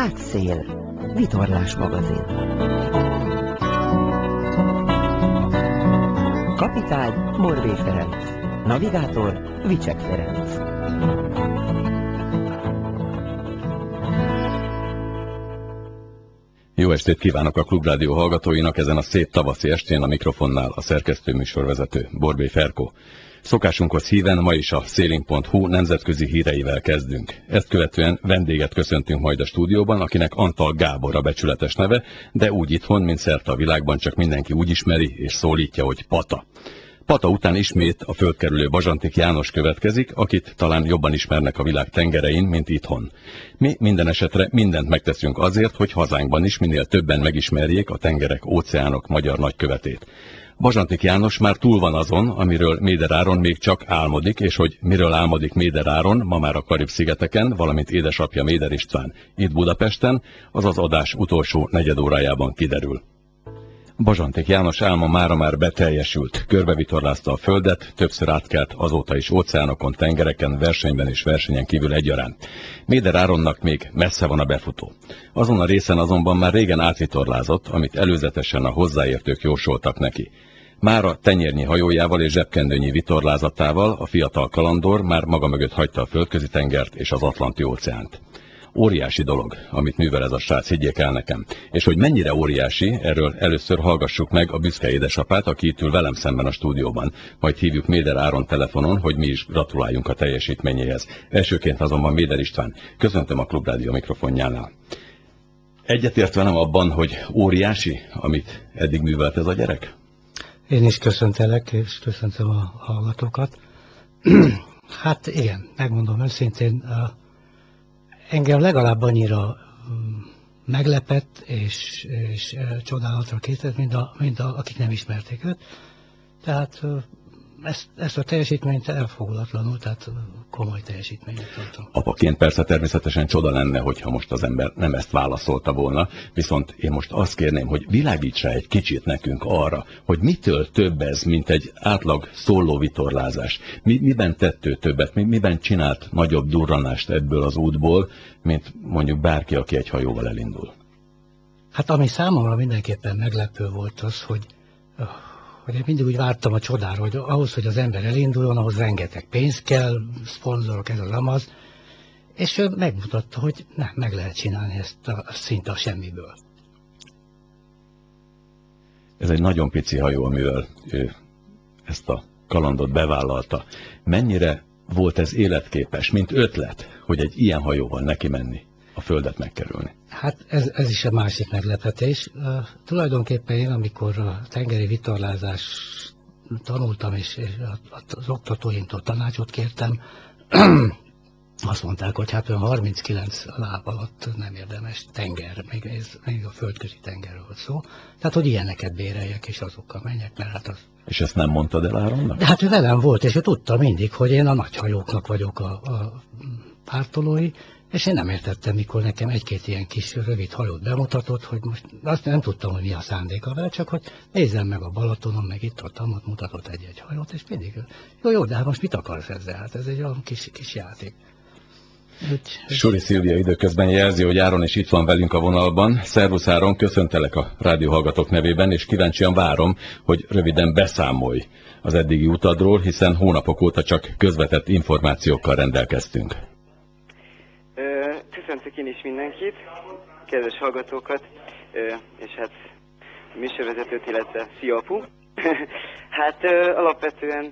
Hátszél. Vitorlás magazin. Kapitány Borbély Ferenc. Navigátor Vicsek Ferenc. Jó estét kívánok a Klubrádió hallgatóinak ezen a szép tavaszi estén, a mikrofonnál a szerkesztő műsorvezető Borbély Ferkó. Szokásunkhoz híven ma is a Sailing.hu nemzetközi híreivel kezdünk. Ezt követően vendéget köszöntünk majd a stúdióban, akinek Antal Gábor a becsületes neve, de úgy itthon, mint szerte a világban csak mindenki úgy ismeri és szólítja, hogy Pata. Pata után ismét a földkerülő Bazsantik János következik, akit talán jobban ismernek a világ tengerein, mint itthon. Mi minden esetre mindent megteszünk azért, hogy hazánkban is minél többen megismerjék a tengerek, óceánok magyar nagykövetét. Bazsantik János már túl van azon, amiről Méder Áron még csak álmodik, és hogy miről álmodik Méder Áron, ma már a Karib-szigeteken, valamint édesapja Méder István itt Budapesten, az az adás utolsó negyedórájában kiderül. Bazsantik János álma mára már beteljesült, körbevitorlázta a földet, többször átkelt azóta is óceánokon, tengereken, versenyben és versenyen kívül egyaránt. Méder Áronnak még messze van a befutó. Azon a részen azonban már régen átvitorlázott, amit előzetesen a hozzáértők jósoltak neki. Mára tenyérnyi hajójával és zsebkendőnyi vitorlázatával a fiatal kalandor már maga mögött hagyta a földközi tengert és az Atlanti óceánt. Óriási dolog, amit művel ez a srác, higgyék el nekem. És hogy mennyire óriási, erről először hallgassuk meg a büszke édesapát, aki itt ül velem szemben a stúdióban. Majd hívjuk Méder Áron telefonon, hogy mi is gratuláljunk a teljesítményéhez. Elsőként azonban Méder István, köszöntöm a Klubrádió mikrofonjánál. Egyetért velem abban, hogy óriási, amit eddig művelt ez a gyerek? Én is köszöntelek, és köszöntöm a hallgatókat. Hát igen, megmondom őszintén, engem legalább annyira meglepett és csodálatra készített, mint akik nem ismerték őt. Tehát ezt a teljesítményt elfogulatlanul, tehát komoly teljesítményt tartom. Apaként persze természetesen csoda lenne, hogyha most az ember nem ezt válaszolta volna, viszont én most azt kérném, hogy világíts rá egy kicsit nekünk arra, hogy mitől több ez, mint egy átlag szólóvitorlázás. Miben tett ő többet, miben csinált nagyobb durranást ebből az útból, mint mondjuk bárki, aki egy hajóval elindul? Hát ami számomra mindenképpen meglepő volt az, hogy én mindig úgy vártam a csodára, hogy ahhoz, hogy az ember elinduljon, ahhoz rengeteg pénz kell, szponzorok, ez az amaz, és ő megmutatta, hogy nem, meg lehet csinálni ezt szinte a semmiből. Ez egy nagyon pici hajó, amivel ő ezt a kalandot bevállalta. Mennyire volt ez életképes, mint ötlet, hogy egy ilyen hajóval neki menni, a földet megkerülni? Hát ez is a másik meglepetés. Tulajdonképpen én, amikor a tengeri vitorlázás tanultam, és az oktatóimtól tanácsot kértem, azt mondták, hogy hát olyan 39 láb alatt nem érdemes tenger, még a földközi tengerről szó. Tehát, hogy ilyeneket béreljek, és azokkal menjek, mert hát az... És ezt nem mondtad el Áronnak? De hát ő velem volt, és ő tudta mindig, hogy én a nagy hajóknak vagyok a pártolói, és én nem értettem, mikor nekem egy-két ilyen kis rövid hajót bemutatott, hogy most azt nem tudtam, hogy mi a szándéka vele, csak hogy nézzem meg a Balatonon, meg itt-ott mutatott egy-egy hajót, és mindig jó, de hát most mit akarsz ezzel? Hát ez egy olyan kis játék. Suri Szilvia időközben jelzi, hogy Áron is itt van velünk a vonalban. Szervusz Áron, köszöntelek a rádióhallgatók nevében, és kíváncsian várom, hogy röviden beszámolj az eddigi utadról, hiszen hónapok óta csak közvetett információkkal rendelkeztünk. Köszöntök én is mindenkit, kedves hallgatókat, és hát műsorvezetőt, illetve szia apu. Hát alapvetően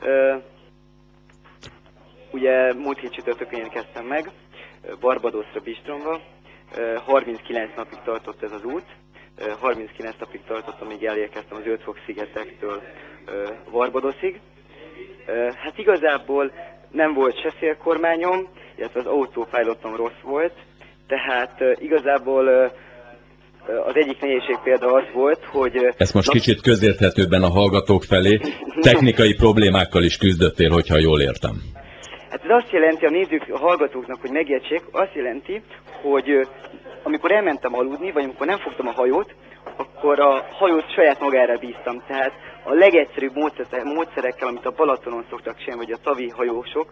ugye múlt hét csütörtökön érkeztem meg, Barbadosra, Bistromba, 39 napig tartott ez az út, 39 napig tartott, amíg elérkeztem az Ötfok-szigetektől Barbadosig. Hát igazából nem volt se szélkormányom, illetve az autopilotom rossz volt, tehát igazából az egyik nehézség például az volt, hogy... Ezt most kicsit közérthetőbben a hallgatók felé, technikai problémákkal is küzdöttél, hogyha jól értem. Hát ez azt jelenti a nézők, a hallgatóknak, hogy megértsék, azt jelenti, hogy amikor elmentem aludni, vagy amikor nem fogtam a hajót, akkor a hajót saját magára bíztam. Tehát a legegyszerűbb módszerekkel, amit a Balatonon szoktak csinálni, vagy a tavi hajósok,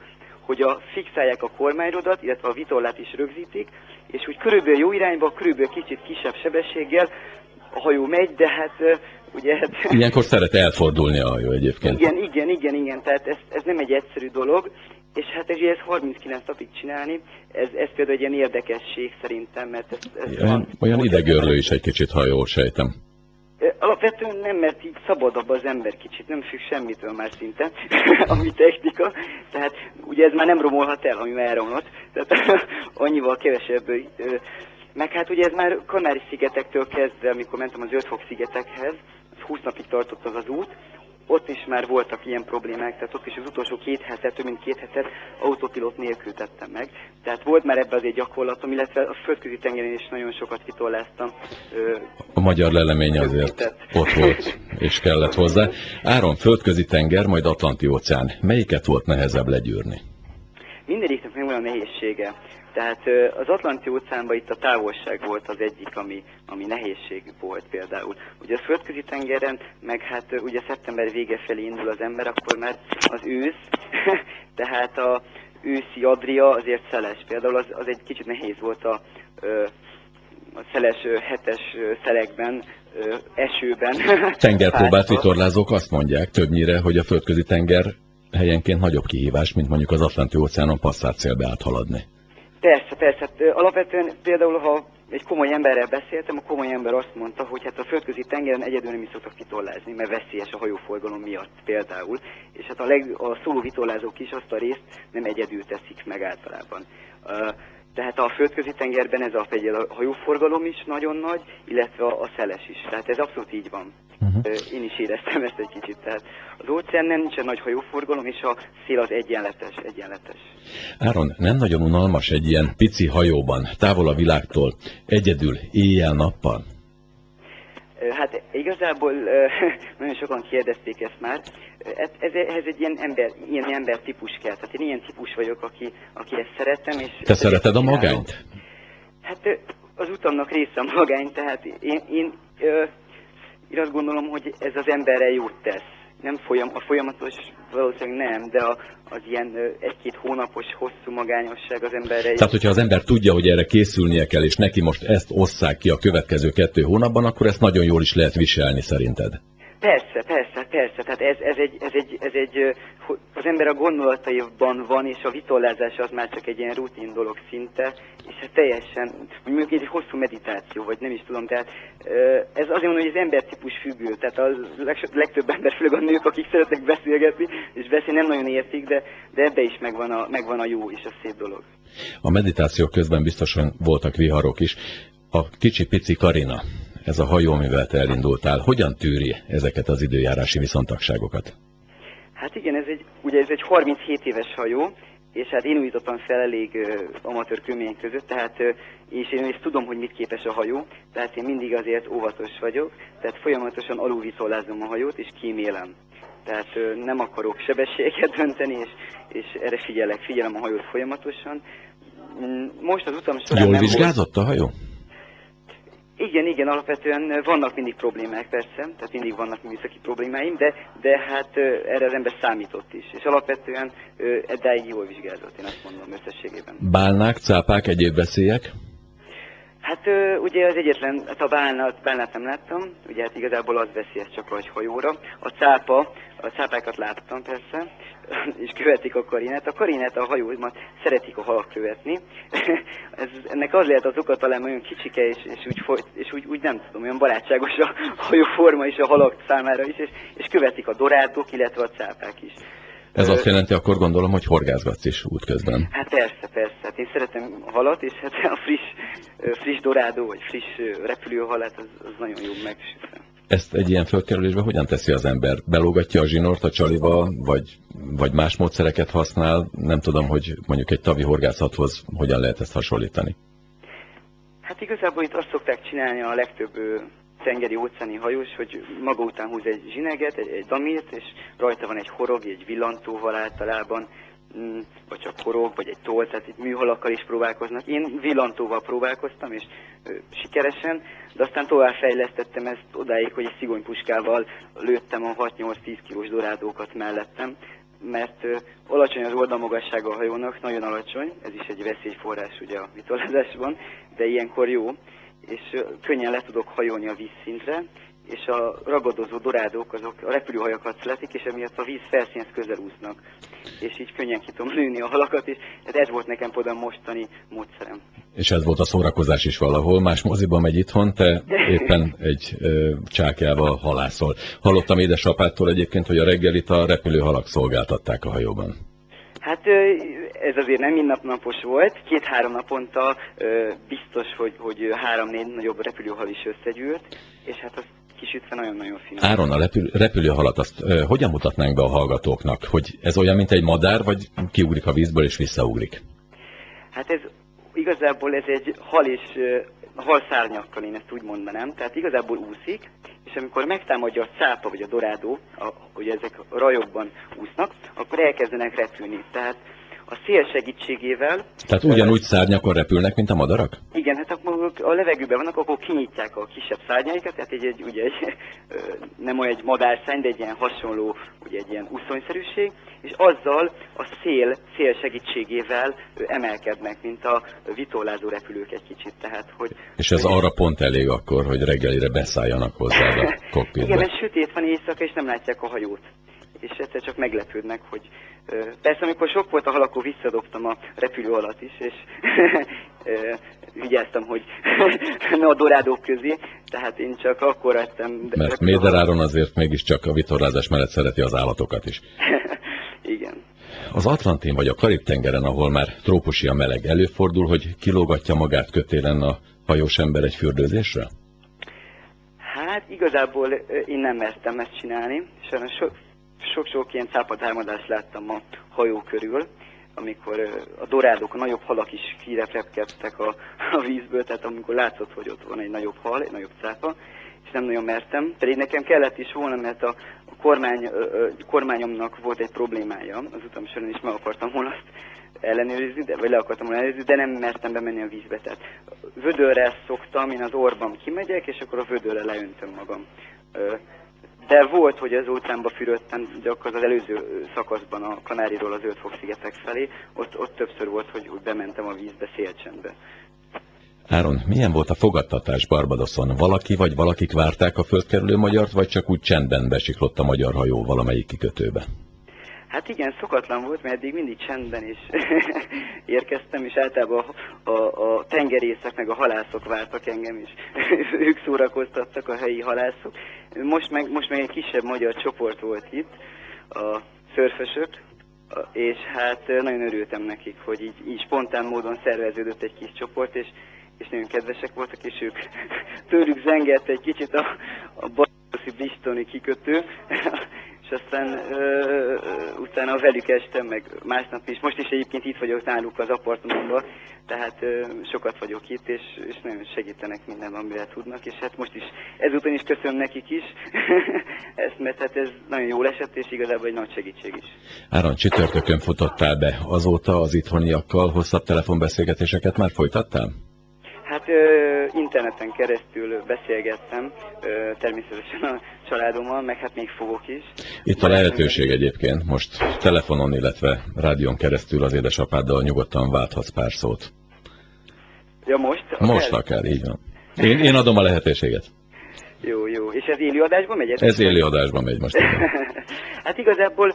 hogy fixálják a kormányrodat, illetve a vitorlát is rögzítik, és úgy körülbelül jó irányba, körülbelül kicsit kisebb sebességgel a hajó megy, de hát ugye... Ilyenkor szeret elfordulni a hajó egyébként. Igen, tehát ez nem egy egyszerű dolog, és hát ez 39 napig csinálni, ez például egy ilyen érdekesség szerintem, mert olyan idegörlő is egy kicsit, ha jól sejtem. Alapvetően nem, mert így szabadabb az ember kicsit, nem függ semmitől már szinte, ami technika, tehát ugye ez már nem romolhat el, ami már elromlott, tehát annyival kevesebb, meg hát ugye ez már Kanári-szigetektől kezdve, amikor mentem az 5 fok szigetekhez, 20 napig tartott az út, ott is már voltak ilyen problémák, tehát ott is az utolsó 2 hetet, több mint 2 hetet autopilot nélkül tettem meg. Tehát volt már ebben azért gyakorlatom, illetve a földközi tengeren is nagyon sokat vitorláztam. A magyar lelemény azért ott volt, és kellett hozzá. Áron, földközi tenger, majd Atlanti óceán. Melyiket volt nehezebb legyűrni? Mindegyiknek megvan a nehézsége. Tehát az Atlanti óceánban itt a távolság volt az egyik, ami nehézség volt például. Ugye a földközi tengeren, meg hát ugye szeptember vége felé indul az ember, akkor már az ősz, tehát a őszi Adria azért szeles. Például az egy kicsit nehéz volt a szeles 7-es szelekben, esőben. Tengerpróbált vitorlázók azt mondják többnyire, hogy a földközi tenger helyenként nagyobb kihívás, mint mondjuk az Atlanti óceánon passzált célbe áthaladni. Persze. Hát, alapvetően például, ha egy komoly emberrel beszéltem, a komoly ember azt mondta, hogy hát a földközi tengeren egyedül nem is szoktak vitorlázni, mert veszélyes a hajóforgalom miatt például. És hát a szóló vitorlázók is azt a részt nem egyedül teszik meg általában. Tehát a földközi tengerben ez a hajóforgalom is nagyon nagy, illetve a szeles is. Tehát ez abszolút így van. Én is éreztem ezt egy kicsit. Tehát az óceánen nincsen nagy hajóforgalom, és a szél az egyenletes. Áron, nem nagyon unalmas egy ilyen pici hajóban, távol a világtól, egyedül, éjjel-nappal? Hát igazából nagyon sokan kérdezték ezt már. Ez egy ilyen ember típus kell. Tehát én ilyen típus vagyok, aki ezt szeretem. És te szereted a magányt? Hát az utamnak része a magány, tehát én azt gondolom, hogy ez az emberre jót tesz. Nem a folyamatos, valószínűleg nem, de az ilyen 1-2 hónapos hosszú magányosság az emberre. Tehát, hogyha az ember tudja, hogy erre készülnie kell, és neki most ezt osszák ki a következő 2 hónapban, akkor ezt nagyon jól is lehet viselni szerinted. Persze. Tehát ez egy az ember a gondolataiban van, és a vitorlázás az már csak egy ilyen rutin dolog szinte, és hát teljesen, mondjuk egy hosszú meditáció, vagy nem is tudom, tehát ez azért mondom, hogy az embertípus függő, tehát a legtöbb ember, főleg a nők, akik szeretnek beszélgetni, és beszélni nem nagyon értik, de ebbe is megvan a jó és a szép dolog. A meditáció közben biztosan voltak viharok is. A kicsi-pici Karina, ez a hajó, amivel te elindultál, hogyan tűri ezeket az időjárási viszontagságokat? Hát igen, ez egy 37 éves hajó, és hát én újítottam fel elég amatőr körülmények között, tehát és én is tudom, hogy mit képes a hajó, tehát én mindig azért óvatos vagyok, tehát folyamatosan alulvitorlázom a hajót, és kímélem. Tehát nem akarok sebességet dönteni, és erre figyelem a hajót folyamatosan. Most az utam során jól vizsgázott a hajó? Igen, alapvetően vannak mindig problémák, persze, tehát mindig vannak műszaki problémáim, de hát erre az ember számított is, és alapvetően eddáig jól vizsgázott, én azt mondom összességében. Bálnák, cápák, egyéb veszélyek? Hát ugye az egyetlen, hát a bálnát nem láttam, ugye hát igazából az veszélyes csak a hajóra. A cápákat láttam persze, és követik a Karinát. A Karinát, a hajómat szeretik a halak követni. Ennek az lehet az oka, talán olyan kicsike, és úgy nem tudom, olyan barátságos a hajóforma is a halak számára is, és követik a dorádok, illetve a cápák is. Ez azt jelenti, akkor gondolom, hogy horgászgatsz is útközben. Hát persze. Hát én szeretem a halat, és hát a friss dorádó, vagy friss repülőhalat, az nagyon jó megsütve. Ezt egy ilyen földkerülésben hogyan teszi az ember? Belógatja a zsinort a csaliba, vagy más módszereket használ? Nem tudom, hogy mondjuk egy tavi horgászathoz hogyan lehet ezt hasonlítani. Hát igazából itt azt szokták csinálni a legtöbb tengeri óceáni hajós, hogy maga után húz egy zsineget, egy damirt, és rajta van egy horog, egy villantóval általában, vagy csak horog, vagy egy toll, tehát itt műhalakkal is próbálkoznak. Én villantóval próbálkoztam, és sikeresen, de aztán továbbfejlesztettem ezt odáig, hogy egy szigonypuskával lőttem a 6-8-10 kilós dorádókat mellettem. mert alacsony az oldalmagassága a hajónak, nagyon alacsony, ez is egy veszélyforrás ugye a vitorlázásban, de ilyenkor jó, és könnyen le tudok hajolni a vízszintre, és a ragadozó dorádók azok a repülőhajakat szletik, és emiatt a víz felszínhez közel úsznak, és így könnyen ki tudom lőni a halakat, és ez volt nekem például mostani módszerem. És ez volt a szórakozás is valahol, más moziba megy itthon, te éppen egy csákjával halászol. Hallottam édesapától egyébként, hogy a reggelit a repülőhalak szolgáltatták a hajóban. Hát ez azért nem mindennapos volt, 2-3 naponta biztos, hogy 3-4 nagyobb repülőhal is összegyűlt, és hát az kisütve nagyon-nagyon finom. Áron, a repülőhalat azt hogyan mutatnánk be a hallgatóknak? Hogy ez olyan, mint egy madár, vagy kiugrik a vízből és visszaugrik? Hát ez igazából ez egy hal és halszárnyakkal, én ezt úgy mondanám. Tehát igazából úszik, és amikor megtámadja a cápa vagy a dorádó, hogy ezek a rajokban úsznak, akkor elkezdenek repülni. Tehát a szél segítségével... Tehát ugyanúgy szárnyakon repülnek, mint a madarak? Igen, hát akkor a levegőben vannak, akkor kinyitják a kisebb szárnyaikat, tehát nem olyan egy madárszárny, de egy ilyen hasonló, ugye egy ilyen úszonyszerűség, és azzal a szél segítségével emelkednek, mint a vitorlázó repülők egy kicsit. Tehát, és ez arra pont elég akkor, hogy reggelire beszálljanak hozzá a kokpitbe. Igen, mert sötét van éjszaka, és nem látják a hajót. És egyszer csak meglepődnek, hogy persze amikor sok volt a hal, akkor visszadobtam a repülő alatt is, és vigyáztam, hogy ne a dorádók közé, tehát én csak akkor ettem. Mert Méder Áron azért mégiscsak a vitorlázás mellett szereti az állatokat is. Igen. Az Atlantin vagy a Karib-tengeren, ahol már trópusi a meleg, előfordul, hogy kilógatja magát kötélen a hajós ember egy fürdőzésre? Hát igazából én nem mertem ezt csinálni, sajnos sok-sok ilyen cápatámadást láttam a hajó körül, amikor a dorádok, a nagyobb halak is kirepkedtek a vízből, tehát amikor látszott, hogy ott van egy nagyobb hal, egy nagyobb cápa, és nem nagyon mertem. Pedig nekem kellett is volna, mert a kormányomnak volt egy problémája, az utam során is meg akartam volna azt ellenőrizni, vagy le akartam volna ellenőrizni, de nem mertem bemenni a vízbe. Tehát vödörrel szoktam, én az orban kimegyek, és akkor a vödörrel leöntöm magam. De volt, hogy az óceánba fürödtem, gyakorlatilag az előző szakaszban a Kanáriról az Zöld-fok-szigetek felé, ott többször volt, hogy bementem a vízbe szélcsendbe. Áron, milyen volt a fogadtatás Barbadoson? Valaki vagy valakik várták a földkerülő magyart, vagy csak úgy csendben besiklott a magyar hajó valamelyik kikötőbe? Hát igen, szokatlan volt, mert eddig mindig csendben is érkeztem, és általában a tengerészek meg a halászok vártak engem, és ők szórakoztattak, a helyi halászok. Most meg egy kisebb magyar csoport volt itt, a szörfösök, és hát nagyon örültem nekik, hogy így spontán módon szerveződött egy kis csoport, és nagyon kedvesek voltak, és ők tőlük zengett egy kicsit a barbadoszi bristolni kikötő, és aztán utána velük estem, meg másnap is. Most is egyébként itt vagyok náluk az apartmanban, tehát sokat vagyok itt, és nagyon segítenek minden, amivel tudnak, és hát most is ezúton is köszönöm nekik is ezt, mert hát ez nagyon jól esett, és igazából egy nagy segítség is. Áron, csütörtökön futottál be, azóta az itthoniakkal hosszabb telefonbeszélgetéseket már folytattál? Hát interneten keresztül beszélgettem, természetesen a családommal, meg hát még fogok is. Itt a lehetőség egyébként, most telefonon, illetve rádión keresztül az édesapáddal nyugodtan válthatsz pár szót. Ja, most? Most akár, így van. Én adom a lehetőséget. Jó. És ez élő adásban megy? Ez élő adásban megy most. Hát igazából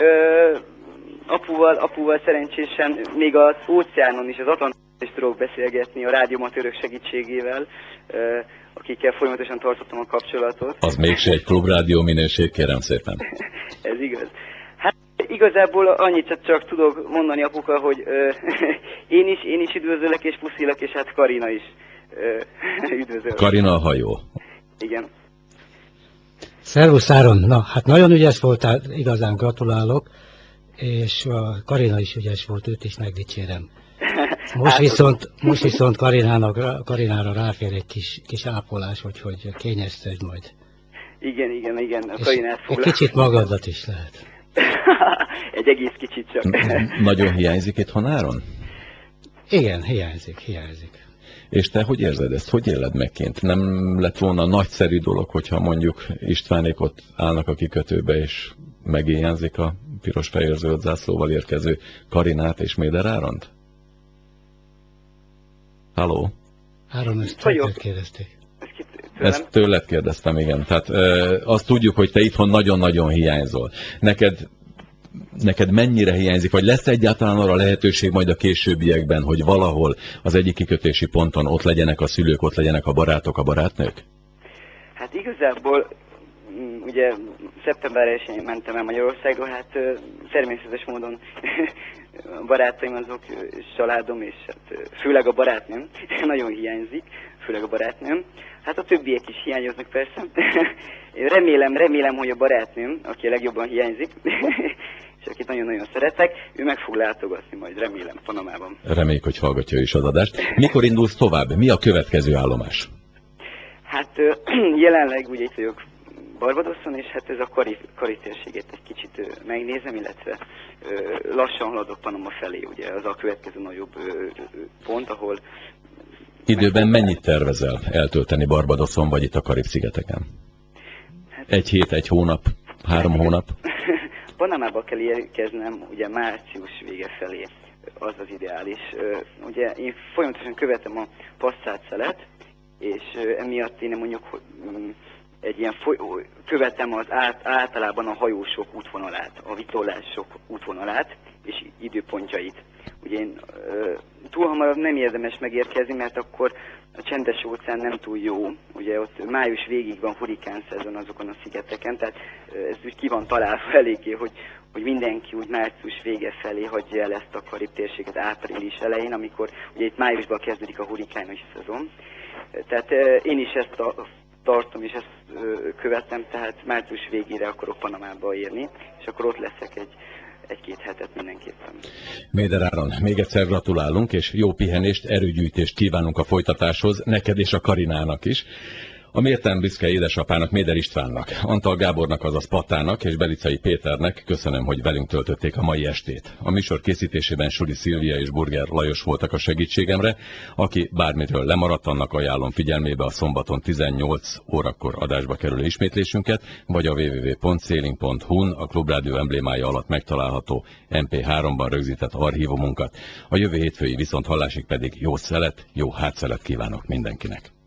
apuval szerencsésen még az óceánon is, az Atlanton is tudok beszélgetni a rádiómatőrök segítségével, akikkel folyamatosan tartottam a kapcsolatot. Az mégse egy klubrádió minőség, kérem szépen. Ez igaz. Hát igazából annyit csak tudok mondani, apuka, hogy én is üdvözöllek és puszilak, és hát Karina is üdvözöl. Karina a hajó. Igen. Szervusz Áron, na hát nagyon ügyes voltál, igazán gratulálok, és a Karina is ügyes volt, őt is megdicsérem. Most viszont Karinára ráfér egy kis ápolás, hogy kényezted majd. Igen, a Karinát egy kicsit magadat is lehet. Egy egész kicsit csak. Nagyon hiányzik itthon Áron? Igen, hiányzik. És te hogy érzed ezt? Hogy éled meg kint? Nem lett volna nagyszerű dolog, hogyha mondjuk Istvánék ott állnak a kikötőbe, és megéjjenzik a piros fehér zöld zászlóval érkező Karinát és Méder Áront? Halló? Áron, ezt tőled kérdezték. Ezt tőled kérdeztem, igen. Tehát azt tudjuk, hogy te itthon nagyon-nagyon hiányzol. Neked mennyire hiányzik, vagy lesz egyáltalán arra lehetőség majd a későbbiekben, hogy valahol az egyik kikötési ponton ott legyenek a szülők, ott legyenek a barátok, a barátnők? Hát igazából, ugye szeptember 1-én mentem el Magyarországról, hát természetes módon a barátaim azok, családom, és hát főleg a barátnőm nagyon hiányzik, főleg a barátnőm. Hát a többiek is hiányoznak persze. Remélem, hogy a barátnőm, aki a legjobban hiányzik, és akit nagyon-nagyon szeretek, ő meg fog látogatni majd, remélem, Panamában. Reméljük, hogy hallgatja is az adást. Mikor indulsz tovább? Mi a következő állomás? Hát jelenleg ugye itt vagyok Barbadoson, és hát ez a Kari térségét egy kicsit megnézem, illetve lassan haladok Panama felé, ugye az a következő nagyobb pont, ahol... Időben mennyit tervezel eltölteni Barbadoson, vagy itt a Karib-szigeteken? Hát, 1 hét, 1 hónap, 3 hónap? Panamába kell érkeznem, ugye március vége felé, az az ideális. Ugye én folyamatosan követem a passzát szelet, és emiatt én mondjuk, hogy egy ilyen követem az általában a hajósok útvonalát, a vitorlások útvonalát és időpontjait. Ugye én túl hamarabb nem érdemes megérkezni, mert akkor a csendes óceán nem túl jó. Ugye ott május végig van hurikán szezon azokon a szigeteken, tehát ez úgy ki van találva eléggé, hogy mindenki úgy március vége felé hagyja el ezt a Karib térséget április elején, amikor ugye itt májusban kezdődik a hurikános szezon. Tehát én is ezt tartom, és ezt követem, tehát március végére akarok Panamába érni, és akkor ott leszek egy-két hetet mindenképpen. Méder Áron, még egyszer gratulálunk, és jó pihenést, erőgyűjtést kívánunk a folytatáshoz, neked és a Karinának is. A méltán büszke édesapának, Méder Istvánnak, Antal Gábornak, azaz Patának és Belicai Péternek köszönöm, hogy velünk töltötték a mai estét. A műsor készítésében Suri Szilvia és Burger Lajos voltak a segítségemre. Aki bármitől lemaradt, annak ajánlom figyelmébe a szombaton 18 órakor adásba kerülő ismétlésünket, vagy a www.sailing.hu-n a Klubrádió emblémája alatt megtalálható MP3-ban rögzített archívumunkat. A jövő hétfői viszonthallásig pedig jó szelet, jó hátszelet kívánok mindenkinek.